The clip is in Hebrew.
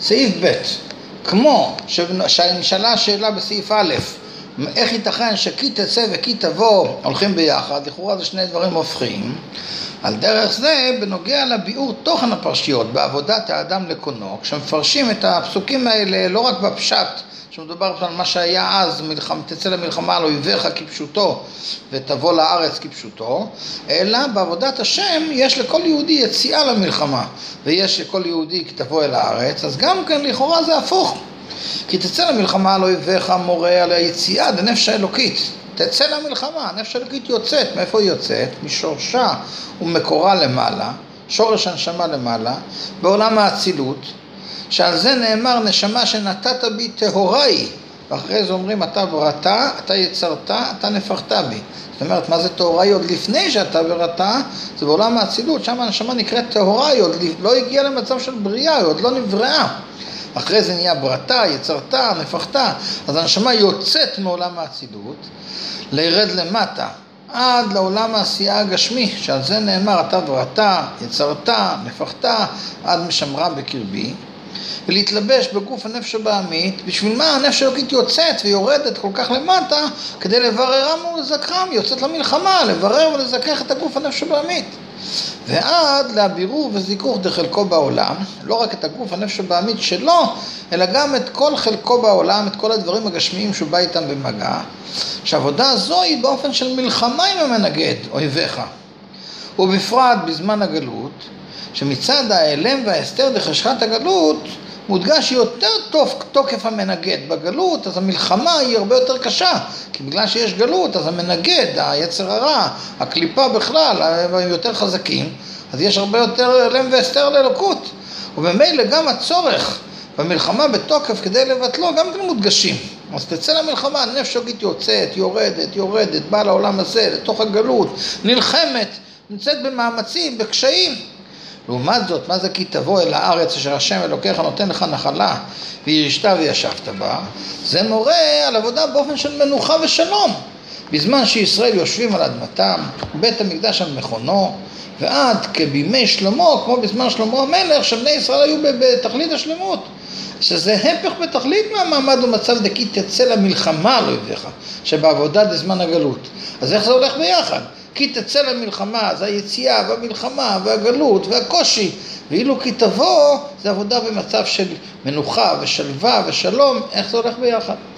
סעיף ב', כמו שנשאלה השאלה בסעיף א', איך ייתכן שכי תצא וכי תבוא הולכים ביחד, לכאורה זה שני דברים הופכים. על דרך זה, בנוגע לביאור תוכן הפרשיות, בעבודת האדם לקונו, כשמפרשים את הפסוקים האלה לא רק בפשט, שמדובר על מה שהיה אז, תצא למלחמה על אויביך כפשוטו ותבוא לארץ כפשוטו, אלא בעבודת השם יש לכל יהודי יציאה למלחמה, ויש לכל יהודי כתבוא אל הארץ, אז גם כן לכאורה זה הפוך. כי תצא למלחמה על אויביך מורה על היציאה, הנפש האלוקית. תצא למלחמה, הנפש האלוקית יוצאת. מאיפה היא יוצאת? משורשה ומקורה למעלה, שורש הנשמה למעלה, בעולם האצילות, שעל זה נאמר נשמה שנתת בי טהוראי, ואחרי זה אומרים אתה בראת, אתה יצרת, אתה נפחת בי. זאת אומרת, מה זה טהוראי? עוד לפני שאתה בראת, זה בעולם האצילות, שם הנשמה נקראת טהוראי, עוד לא הגיעה למצב של בריאה, היא עוד לא נבראה. אחרי זה נהיה ברתה, יצרתה, נפחתה, אז הנשמה יוצאת מעולם האצילות, לירד למטה, עד לעולם העשייה הגשמי, שעל זה נאמר, אתה ברתה, יצרתה, נפחתה, עד משמרה בקרבי, ולהתלבש בגוף הנפש שבעמית. בשביל מה הנפש האלוקית יוצאת ויורדת כל כך למטה? כדי לבררם ולזכרם, יוצאת למלחמה, לברר ולזכך את הגוף הנפש שבעמית. ועד להבירור וזיכוך דחלקו בעולם, לא רק את הגוף הנפש הבעמית שלו, אלא גם את כל חלקו בעולם, את כל הדברים הגשמיים שהוא בא איתם במגע, שהעבודה הזו היא באופן של מלחמה עם המנגד, אויביך. ובפרט בזמן הגלות, שמצד האלם וההסתר דחשכת הגלות, מודגש יותר טוב תוקף המנגד בגלות, אז המלחמה היא הרבה יותר קשה, כי בגלל שיש גלות, אז המנגד, היצר הרע, הקליפה בכלל, הם יותר חזקים, אז יש הרבה יותר אלם והסתר לאלוקות, ובמילא גם הצורך במלחמה בתוקף כדי לבטלו, גם כן מודגשים. אז תצא למלחמה, הנפש האלוקית יוצאת, יורדת, באה לעולם הזה, לתוך הגלות, נלחמת, נמצאת במאמצים, בקשיים. לעומת זאת, מה זה כי תבוא אל הארץ אשר השם אלוקיך נותן לך נחלה וירשת וישבת בה? זה מורה על עבודה באופן של מנוחה ושלום. בזמן שישראל יושבים על אדמתם, בית המקדש על מכונו, ועד כבימי שלמה, כמו בזמן שלמה המלך, שבני ישראל היו בתכלית השלמות. שזה הפך בתכלית מהמעמד ומצב דקי תצא למלחמה על אויביך, שבעבודה בזמן הגלות. אז איך זה הולך ביחד? כי תצא למלחמה, זה היציאה והמלחמה והגלות והקושי, ואילו כי תבוא, זה עבודה במצב של מנוחה ושלווה ושלום. איך זה הולך ביחד?